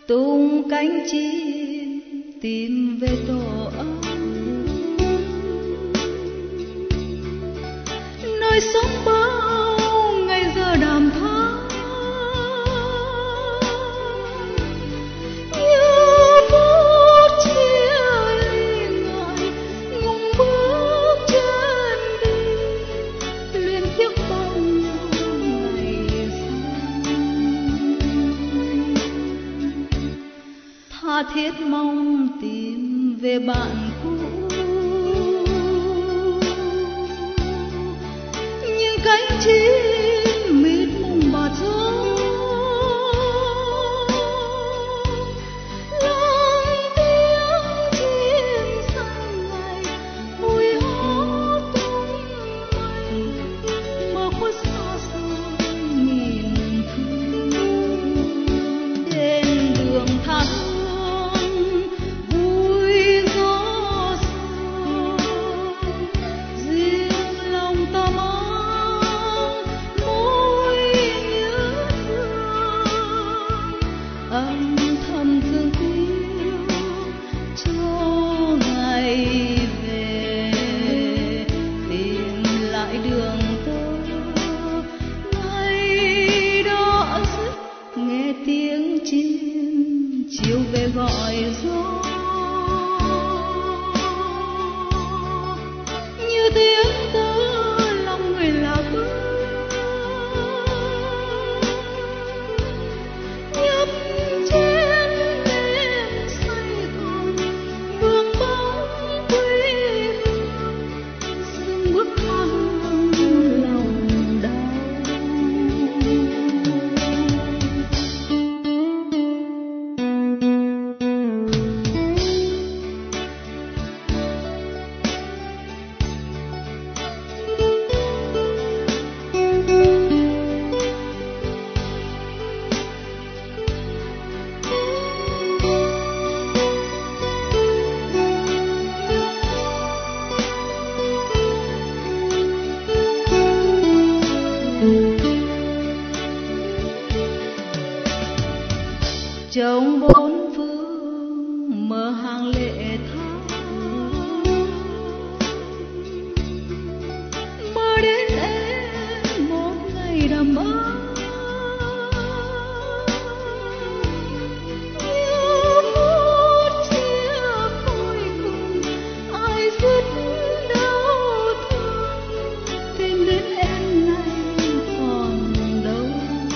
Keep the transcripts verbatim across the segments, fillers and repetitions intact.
tung cánh chim tìm về tổ ấm, nơi sống bao ngày giờ đàm thắm. Như phút chia ly ngại ngùng bước chân đi, luyến tiếc bao nhiêu ngày xanh. Tha thiết mong tìm về bạn cũ, nhưng cánh chim mịt mùng bạt gió. Lòng tiếng chim xanh ngày ôi hót tung bay, mơ khuất xa xôi nhìn thương. Trên đường tha hương vui gió sương, riêng lòng ta mang mối nhớ thương, âm thầm thương yêu cho ngày về, tìm lại đường tơ ngày đó dứt, nghe tiếng chim chiều về gọi gió, như tiếng tơ lòng người lạc bước, nhấp trên đêm say còn vương bóng quê hương, dừng bước tha hương lòng đau. Trong bốn phương mơ hàng lệ thắm, mơ đến em một ngày đầm ấm, như phút chia phôi cùng ai dứt đau thương, tìm đến em nay còn đâu.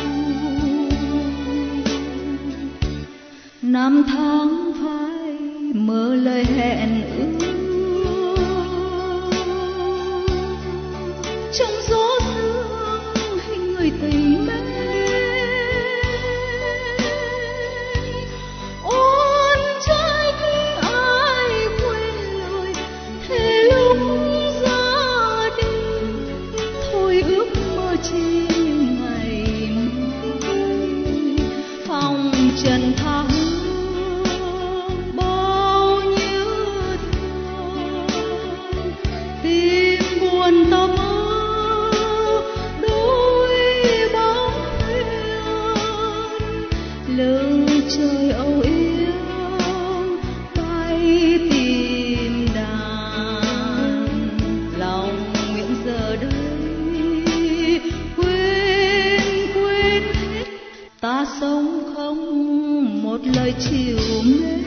Năm tháng phai mơ lời hẹn ước, trong gió sương hình người tình mến. Ôn trách ai quên lời thề lúc ra đi, thôi ước mơ chi ngày mai. Phong trần tha hương ta mơ đôi bóng thuyền, lưng trời âu yếm tay tìm đàn, lòng nguyện giờ đây quên quên hết, ta sống không một lời chiều mến.